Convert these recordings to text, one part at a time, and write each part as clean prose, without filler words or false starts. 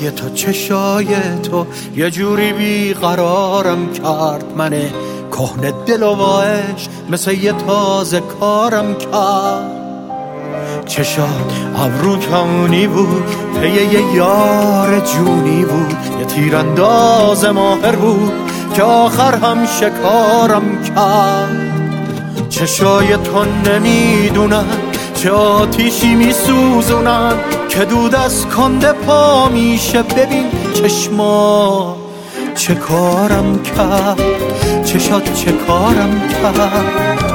چشای تو چشای تو یه جوری بیقرارم کرد، من کهنه دل و عشق مثل یه تازه کارم کرد. چشات ابرو کمونی بود، پی یه یار جونی بود، یه تیرانداز ماهر بود که آخر هم شکارم کرد. چشای تو نمیدونن چه آتیشی میسوزونن که دود از کنده پا میشه. ببین چشما چه کارم کرد، چشات چه کارم کرد.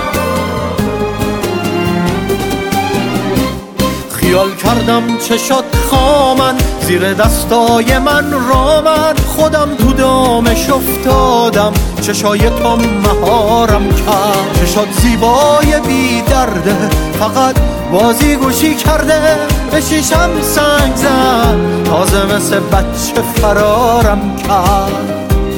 خیال کردم چشات خامن، زیر دستای من رامن، خودم تو دامش افتادم، چشای تو مهارم کرد. چشات زیبای بی درده، فقط بازی گوشی کرده، به شیشم سنگ زد، تازه مثل بچه فرارم کرد.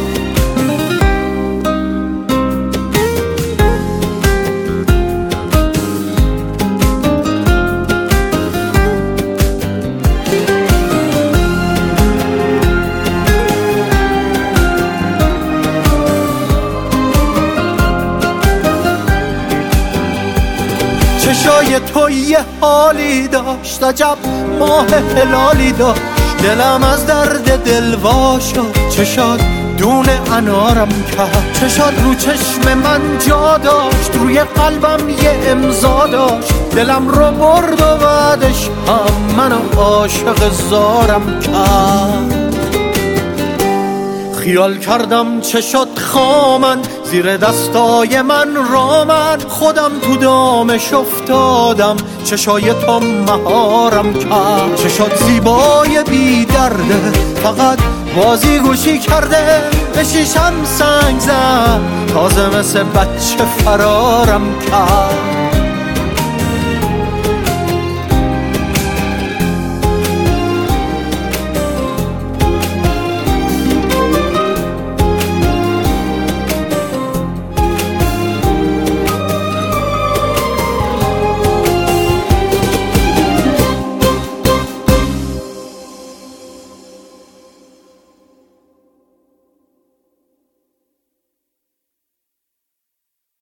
چشای تو یه حالی داشت، عجب ماه هلالی داشت، دلم از درد دل وا شد. چشات دونه انارم کرد، چشات رو چشم من جا داشت، روی قلبم یه امضا داشت، دلم رو برد و بعدش هم منو عاشق زارم کرد. خیال کردم چشات خامن، زیر دستای من رامن، خودم تو دامش افتادم، چشای تو مهارم کرد. چشات زیبای بی درده، فقط بازی گوشی کرده، به شیشم سنگ زد، تازه مثل بچه فرارم کرد.